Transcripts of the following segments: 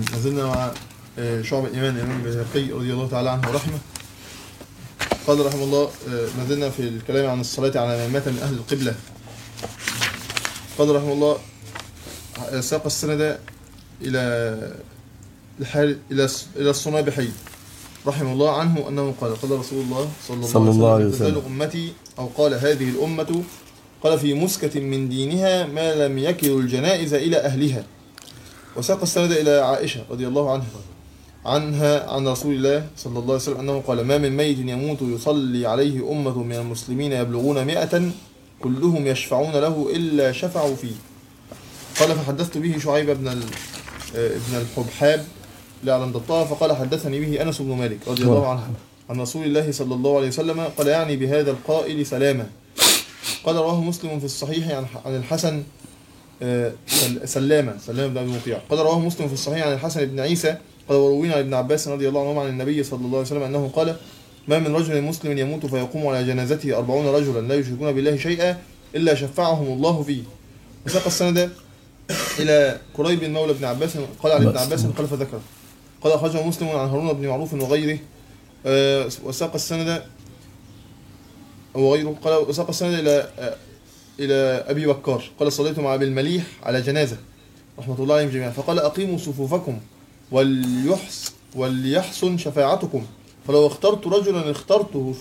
ما زلنا مع شعب الإيمان الإمام البيهقي رضي الله تعالى عنه ورحمه. قال رحمه الله ما زلنا في الكلام عن الصلاة على من مات من أهل القبلة. قال رحمه الله ساق السند إلى الصنابحي رحمه الله عنه أنه قال رسول الله صلى الله عليه وسلم أمتي أو قال هذه الأمة قال في مسكة من دينها ما لم يكل الجنائز إلى أهلها. وساق السند إلى عائشة رضي الله عنها عن رسول الله صلى الله عليه وسلم أنه قال ما من ميت يموت يصلي عليه أمة من المسلمين يبلغون 100 كلهم يشفعون له إلا شفعوا فيه. قال فحدثت به شعيب ابن الحبحاب لعلم ضطاه فقال حدثني به أنس بن مالك رضي الله عنه عن رسول الله صلى الله عليه وسلم قال يعني بهذا القائل سلامة. قال رواه مسلم في الصحيح عن الحسن سلامة بن أبي مطيع. قال رواه مسلم في الصحيح عن الحسن بن عيسى قال وروينا عن ابن عباس رضي الله عنه عن النبي صلى الله عليه وسلم أنه قال ما من رجل مسلم يموت فيقوم على جنازته 40 رجلا لا يشركون بالله شيئا إلا شفعهم الله فيه. وساق السند إلى قريب مولى ابن عباس قال عن ابن عباس قال فذكر قال أخرجه مسلم عن هارون بن معروف وغيره. وساق السند وغيره قال وساق السند إلى أبي بكار قال صليت مع أبي المليح على جنازة رحمة الله عليهم جميعا فقال أقيموا صفوفكم وليحسن شفاعتكم فلو اخترت رجلا اخترته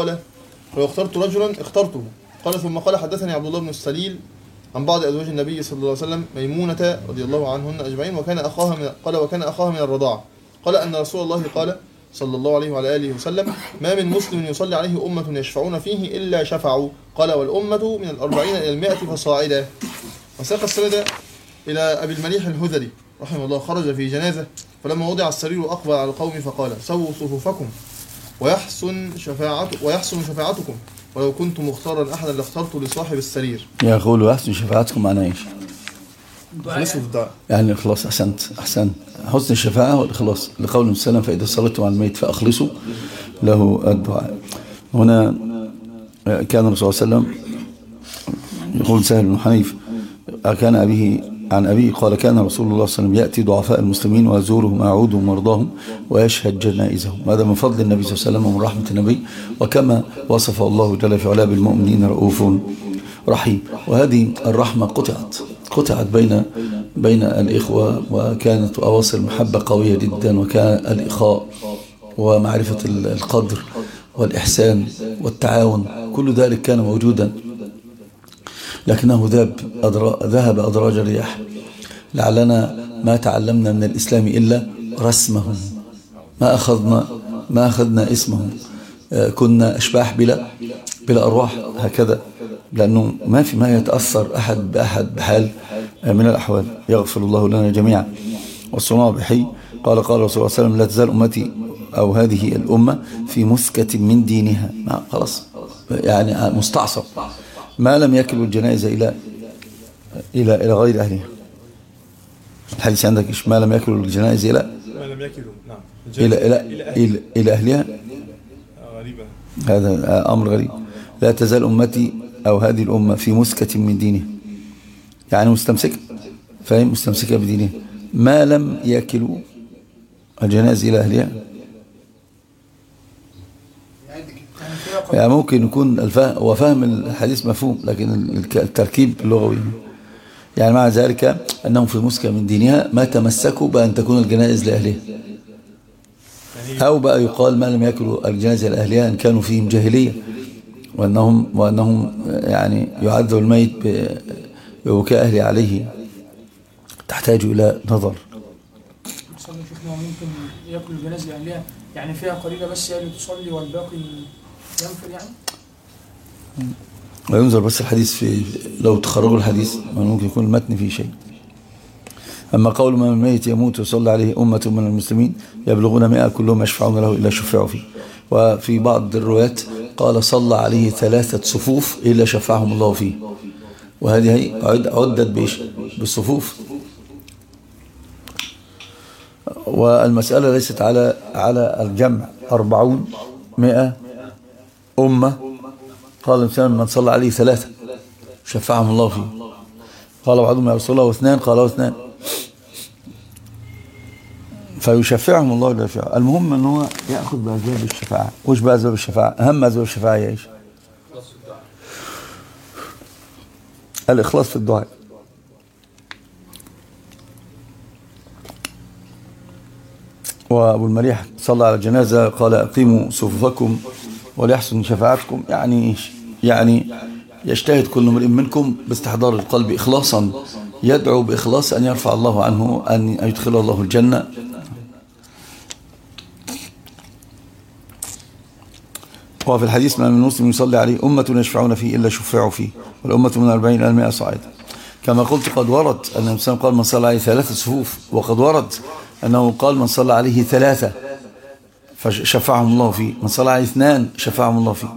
قال ثم قال حدثني عبد الله بن السليل عن بعض أزواج النبي صلى الله عليه وسلم ميمونة رضي الله عنهن أجمعين وكان أخاها من الرضاعة قال أن رسول الله قال صلى الله عليه وعلى آله وسلم ما من مسلم يصلي عليه أمة يشفعون فيه إلا شفعوا قال والأمة من 40 إلى 100 فصاعدا. وساق السند إلى أبي المليح الهذلي رحمه الله خرج في جنازة فلما وضع السرير أقبل على القوم فقال سووا صفوفكم ويحسن شفاعتكم ولو كنت مختارا أحدا لاخترت لصاحب السرير. يقول ويحسن شفاعتكم معناه ايش؟ خلصوا في الدعاء يعني الإخلاص. أحسنت حسن الشفاعة والإخلاص لقول السلام فإذا صليتم على الميت فأخلصوا له الدعاء. هنا كان الرسول صلى الله عليه وسلم يقول سهل بن حنيف كان عن أبيه قال كان رسول الله صلى الله عليه وسلم يأتي ضعفاء المسلمين ويزورهم ويعودهم مرضاهم ويشهد جنائزهم. هذا من فضل النبي صلى الله عليه وسلم ومن رحمة النبي وكما وصف الله جل في علاه بالمؤمنين رؤوف رحيم. وهذه الرحمة قطعت بين الإخوة وكانت أواصر المحبة قوية جدا وكان الإخاء ومعرفة القدر والإحسان والتعاون كل ذلك كان موجودا لكنه ذهب أدراج الرياح. لعلنا ما تعلمنا من الإسلام إلا رسمه ما أخذنا اسمه. كنا أشباح بلا أرواح هكذا لأنه ما يتأثر أحد بأحد بحال من الأحوال. يغفر الله لنا جميعا. والصنابحي قال الرسول صلى الله عليه وسلم لا تزال أمتي أو هذه الأمة في مسكة من دينها خلاص يعني مستعصر ما لم يكلوا الجنائز إلى غير أهلها. الحديث عندك إيش؟ ما لم يكلوا الجنائز إلى أهلها. غريبة. هذا أمر غريب. لا تزال أمتي أو هذه الأمة في مسكة من دينها يعني مستمسكة بدينها ما لم يكلوا الجنائز إلى أهلها. يعني ممكن يكون وفهم الحديث مفهوم لكن التركيب اللغوي يعني مع ذلك أنهم في مسكة من دينها ما تمسكوا بأن تكون الجنائز لأهلها أو بقى يقال ما لم يأكلوا الجنائز لأهلها أن كانوا فيهم جاهلية وأنهم يعني يعذب الميت ببكاء أهله عليه تحتاج إلى نظر. شفنا ممكن يأكلوا الجنائز لأهلها يعني فيها قليلة بس هي اللي تصلي والباقي ينفر يعني وينظر بس الحديث لو تخرجوا الحديث ممكن يكون المتن فيه شيء. أما قول ما من ميت يموت ويصلى عليه أمة من المسلمين يبلغون 100 كلهم يشفعون له إلا شفعوا فيه. وفي بعض الروايات قال صلى عليه 3 صفوف إلا شفعهم الله فيه. وهذه عدت بالصفوف. والمسألة ليست على الجمع 40 100 أمة. قال الإنسان من صلى عليه 3 شفعهم الله فيه. قال بعضهم يا رسول الله 2 قالوا 2 فيشفعهم الله جل وعلا. المهم ان هو ياخذ باسباب الشفاعه. وش باسباب الشفاعه؟ اهم اسباب الشفاعه هي ايش؟ الاخلاص في الدعاء. وابو المليح صلى على الجنازه قال اقيموا صفوفكم وليحسن شفاعتكم. يعني ايش؟ يعني يجتهد كل امرئ منكم باستحضار القلب اخلاصا، يدعو باخلاص ان يرفع الله عنه، ان يدخله الله الجنه. وفي الحديث ما من مسلم يصلي عليه أمة يشفعون فيه إلا شفعوا فيه، والأمة من 40 إلى 100 صاعدا. كما قلت قد ورد أن الإنسان قال من صلى عليه 3 صفوف، وقد ورد أنه قال من صلى عليه 3 فشفعهم الله فيه، من صلى عليه 2 شفعهم الله فيه،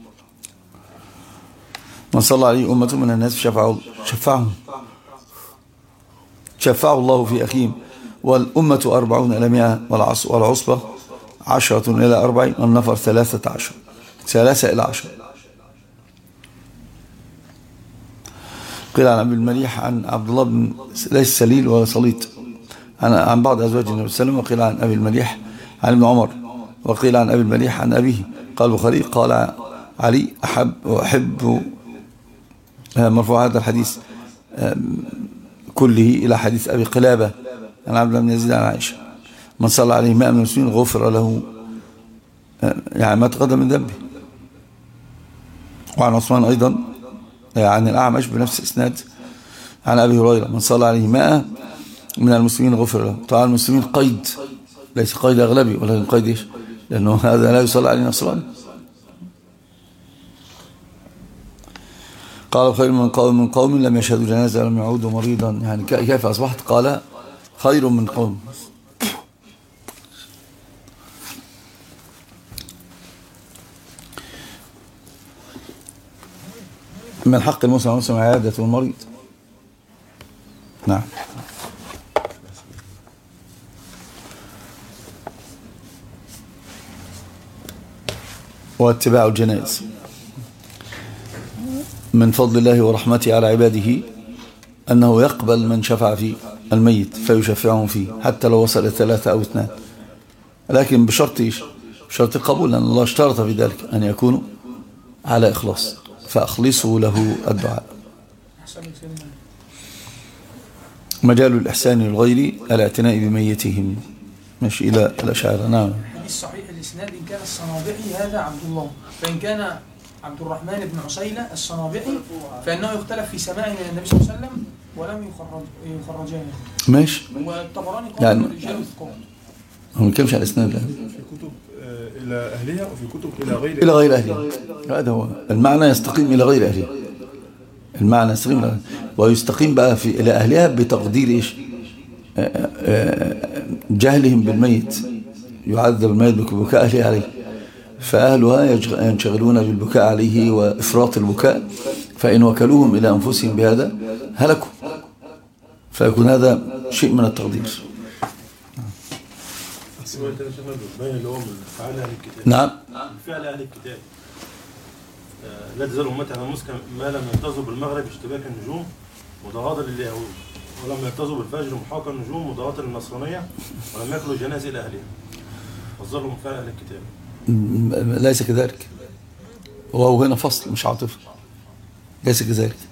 من صلى عليه أمة من الناس شفعوا الله في أخيهم. والأمة 40 إلى 100 والعصبة 10 إلى 40 والنفر 13 3 إلى 10. قيل عن أبي المليح عن عبد الله بن ليس سليل ولا صليط عن بعض أزواج النبي صلى الله عليه وسلم. وقيل عن أبي المليح عن ابن عمر. وقيل عن أبي المليح عن أبيه. قال البخاري قال علي أحب مرفوع هذا الحديث كله إلى حديث أبي قلابة عن عبد الله بن يزيد عن عائشة من صلى عليه 100 من المسلمين غفر له يعني ما تقدم من ذنبه. وعن عثمان أيضا عن الأعمش بنفس الإسناد عن أبي هريرة من صلى عليه 100 من المسلمين غفر له. طبعا المسلمين قيد، ليس قيد أغلبي ولكن قيد إيش؟ لأنه هذا لا يصلى عليه نصراني. قال خير من قوم لم يشهدوا جنازة ولم يعودوا مريضا. يعني كيف أصبحت؟ قال خير من قوم. من حق المسلم والمسلم عيادة المريض. نعم. واتباع الجنائز من فضل الله ورحمته على عباده أنه يقبل من شفع في الميت فيشفعهم فيه حتى لو وصل 3 أو 2، لكن بشرط إيش؟ بشرط القبول، لأن الله اشترط في ذلك أن يكونوا على إخلاص، فأخلصوا له الدعاء. مجال الإحسان للغير الاعتناء بميتهم. مش إلى الأشاعرة. نعم. الحديث صحيح الإسناد إن كان الصنابحي هذا عبد الله، فإن كان عبد الرحمن بن عسيلة الصنابحي فإنه يختلف في سماعه من النبي صلى الله عليه وسلم ولم يخرجاه. ماشي. والطبراني قال يعني الرجال الثقات. هو ما كانش على الإسناد ده. في كتب إلى أهلها وفي كتب إلى غير أهلها. هذا هو المعنى، يستقيم إلى غير أهلها. المعنى يستقيم إلى، ويستقيم بقى في إلى أهلها بتقدير إيش؟ جهلهم بالميت، يعذب الميت ببكاء أهله عليه، فأهلها ينشغلون بالبكاء عليه وإفراط البكاء، فإن وكلوهم إلى أنفسهم بهذا هلكوا، فيكون هذا شيء من التقدير. نعم. فعل أهل الكتاب لا تزال أمتي على المسلم ما لم يلتزوا بالمغرب اشتباك النجوم متغاضر لليهود، ولم يلتزوا بالفجر محاق النجوم متغاضر للنصرانية، ولم يأكلوا جنائز إلى أهلها. وظلوا من فعل أهل الكتاب. ليس كذلك. وهو هنا فصل مش عاطفة. ليس كذلك.